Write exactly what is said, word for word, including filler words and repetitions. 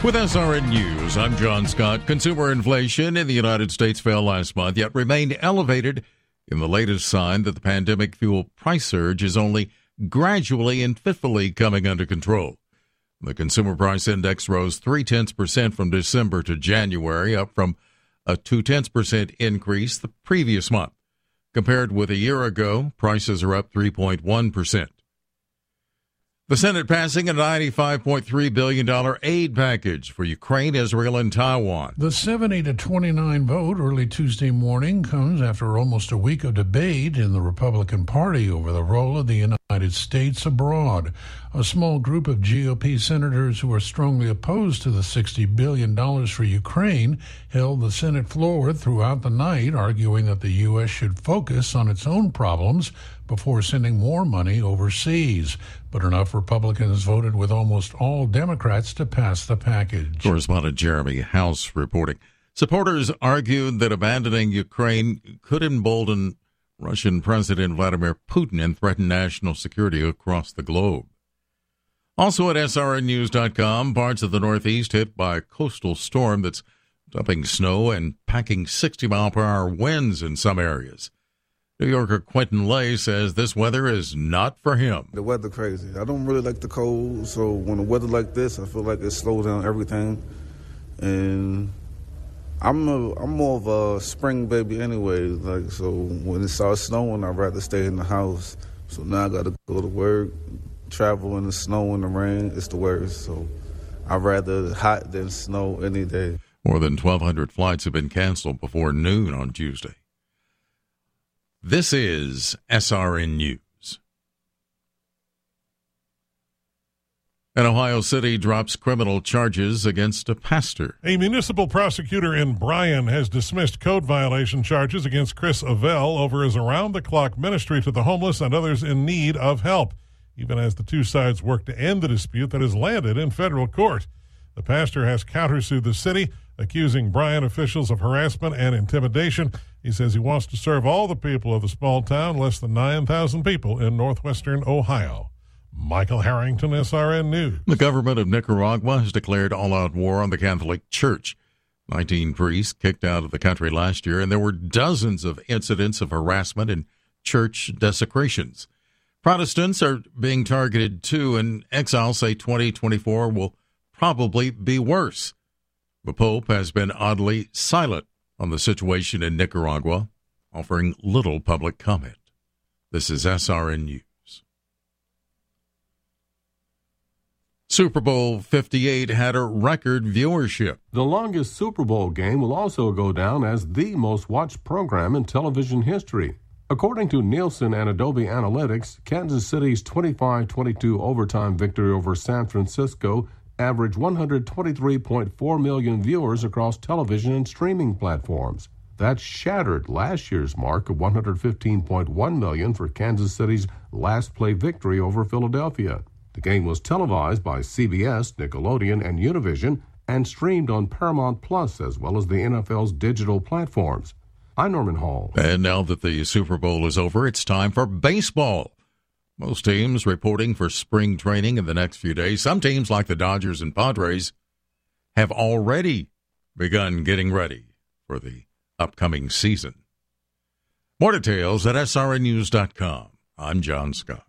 With S R N News, I'm John Scott. Consumer inflation in the United States fell last month, yet remained elevated in the latest sign that the pandemic fuel price surge is only gradually and fitfully coming under control. The Consumer Price Index rose three-tenths percent from December to January, up from a two-tenths percent increase the previous month. Compared with a year ago, prices are up three point one percent. The Senate passing a ninety-five point three billion dollars aid package for Ukraine, Israel, and Taiwan. The seventy to twenty-nine vote early Tuesday morning comes after almost a week of debate in the Republican Party over the role of the United States abroad. A small group of G O P senators who are strongly opposed to the sixty billion dollars for Ukraine held the Senate floor throughout the night, arguing that the U S should focus on its own problems before sending more money overseas. But enough Republicans voted with almost all Democrats to pass the package. Correspondent Jeremy House reporting. Supporters argued that abandoning Ukraine could embolden Russian President Vladimir Putin and threaten national security across the globe. Also at S R N news dot com, parts of the Northeast hit by a coastal storm that's dumping snow and packing sixty mile per hour winds in some areas. New Yorker Quentin Lay says this weather is not for him. The weather crazy. I don't really like the cold, so when the weather like this, I feel like it slows down everything. And I'm a, I'm more of a spring baby anyway. Like so, when it starts snowing, I'd rather stay in the house. So now I got to go to work, travel in the snow and the rain. It's the worst. So I'd rather hot than snow any day. More than twelve hundred flights have been canceled before noon on Tuesday. This is S R N News. An Ohio City drops criminal charges against a pastor. A municipal prosecutor in Bryan has dismissed code violation charges against Chris Avell over his around-the-clock ministry to the homeless and others in need of help, even as the two sides work to end the dispute that has landed in federal court. The pastor has countersued the city, accusing Bryan officials of harassment and intimidation. He says he wants to serve all the people of the small town, less than nine thousand people in northwestern Ohio. Michael Harrington, S R N News. The government of Nicaragua has declared all-out war on the Catholic Church. nineteen priests kicked out of the country last year, and there were dozens of incidents of harassment and church desecrations. Protestants are being targeted too, and exiles say twenty twenty-four will probably be worse. The Pope has been oddly silent on the situation in Nicaragua, offering little public comment. This is S R N News. Super Bowl fifty-eight had a record viewership. The longest Super Bowl game will also go down as the most watched program in television history. According to Nielsen and Adobe Analytics, Kansas City's twenty-five twenty-two overtime victory over San Francisco averaged one hundred twenty-three point four million viewers across television and streaming platforms. That shattered last year's mark of one hundred fifteen point one million for Kansas City's last play victory over Philadelphia. The game was televised by C B S, Nickelodeon, and Univision, and streamed on Paramount Plus as well as the N F L's digital platforms. I'm Norman Hall. And now that the Super Bowl is over, it's time for baseball. Most teams reporting for spring training in the next few days. Some teams, like the Dodgers and Padres, have already begun getting ready for the upcoming season. More details at S R N news dot com. I'm John Scott.